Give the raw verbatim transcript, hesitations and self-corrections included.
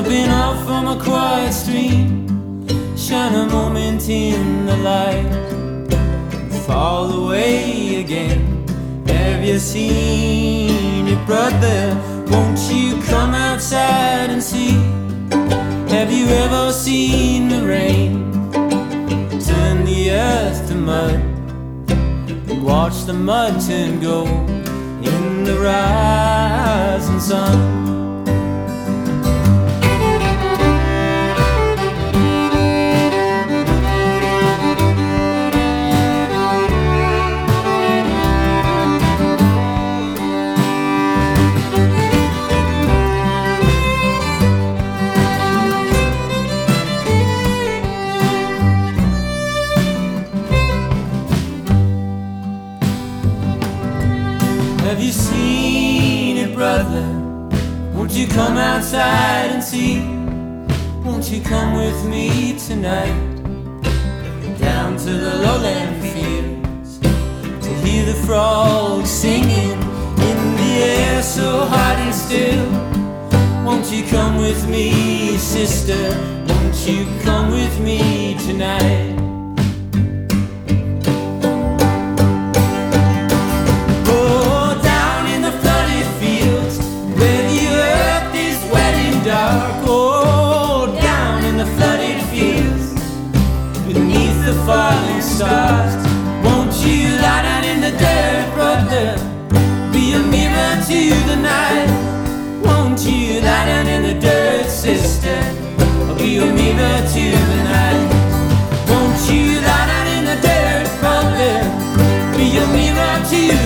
Jumping off from a quiet stream, shine a moment in the light, fall away again. Have you seen it, brother? Won't you come outside and see? Have you ever seen the rain turn the earth to mud, and watch the mud turn gold in the rising sun? Have you seen it, brother? Won't you come outside and see? Won't you come with me tonight, down to the lowland fields, to hear the frogs singing in the air so hot and still? Won't you come with me, sister? Won't you come with me tonight? Beneath the falling stars, won't you lie down in the dirt, brother? Be a mirror to the night. Won't you lie down in the dirt, sister? I'll be a mirror to the night. Won't you lie down in the dirt, brother? Be a mirror to